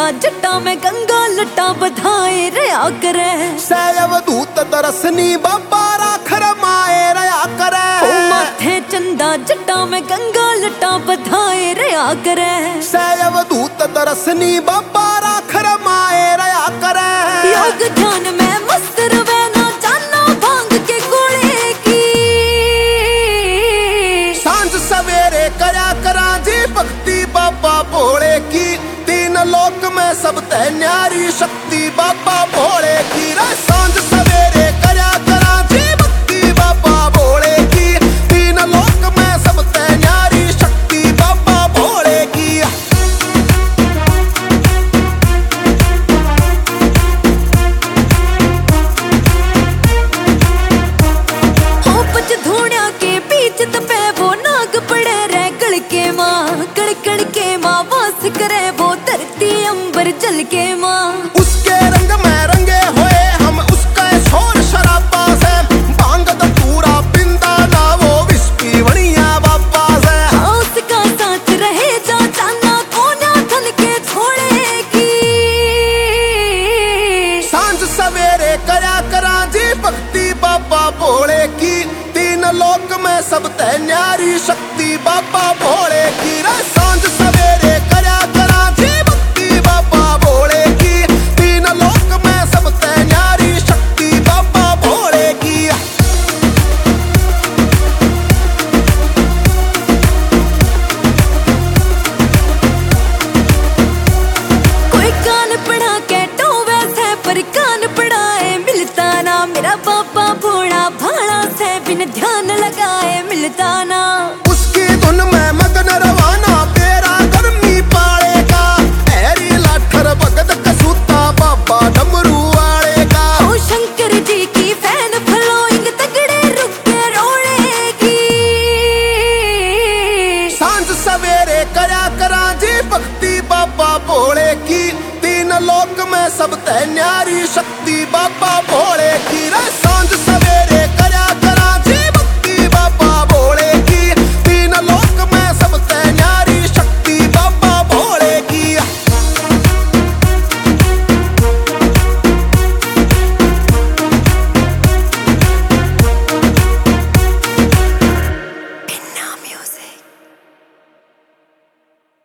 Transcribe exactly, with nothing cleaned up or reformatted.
जट्टा में गंगा लट्टा बधाए रया करे। सैवदूत दरसनी बाबा राख रमाए रया करे। माथे चंदा जट्टा में गंगा लट्टा बधाए रया करे। सैवदूत दरसनी बाबा राख रमाए रया करे। योग ध्यान में मस्त रवे ना जाना भांग के गोले की। सांझ सवेरे करया करा जी भक्ति बाबा भोले की। तीन लोक में सब ते न्यारी शक्ति बाबा भोले की। सांझ सवेरे करया करा जी भक्ति बाबा भोले की। तीन लोक में सब ते न्यारी शक्ति बाबा भोले की। हो पच धूणिया के बीच तपे वो नाग पड़े रे गल के माँ। गड़ गड़ के माँ वास करे वो धरती अंबर जल के माँ। उसके रंग में रंगे हुए हम उसका शोर शराबा से। भांग धतूरा पिंदा ना वो विस्की वणिया बाबा से। हाँ उसका साथ रहे जा जाना कोना धन के छोड़ेगी। सांझ सवेरे करया करा जी भक्ति बाबा भोले की। तीन लोक में सब ते न्यारी शक्ति बाबा भोले की। सांझ सवेरे करया करा जी भक्ति बाबा भोले की। तीन लोक में सब ते न्यारी शक्ति बाबा भोले की। कोई कान पड़ा के टोवे से पर कान पड़ाए मिलता ना। मेरा बाबा भोला भाड़ा से बिन ध्यान लगाए मिलता ना। उसकी धुन में मगन रवाना तेरा गर्मी पालेगा। हैरी लाठर भगत कसूता बाबा डमरू आड़ेगा। ओ शंकर जी की फैन फॉलोइंग तगड़े रुक के रोड़ेगी। सांझ सवेरे करया करा जी भक्ति बाबा भोले की। तीन लोक में सब ते न्यारी शक्ति बाबा भोले की। सांझ सवेरे